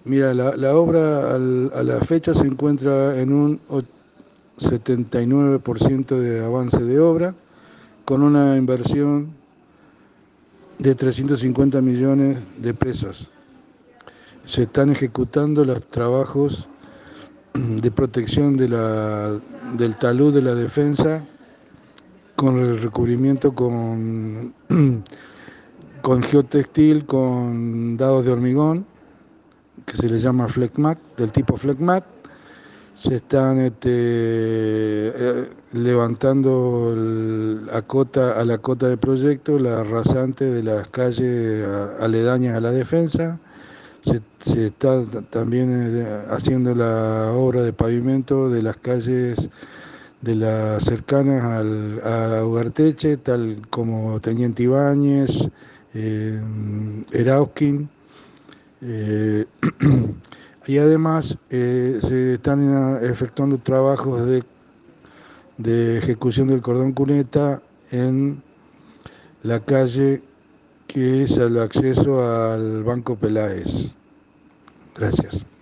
Mira, la obra a la fecha se encuentra en un 79% de avance de obra, con una inversión de 350 millones de pesos. Se están ejecutando los trabajos de protección del talud de la defensa con el recubrimiento con geotextil, con dados de hormigón, que se le llama FleckMat, del tipo FleckMat. Se están levantando a la cota de proyecto, la rasante de las calles aledañas a la defensa. Se está también haciendo la obra de pavimento de las calles de las cercanas a Ugarteche, tal como Teniente Ibáñez, Erauskin. eh, y además se están efectuando trabajos de ejecución del cordón cuneta en la calle que es el acceso al Banco Peláez. Gracias.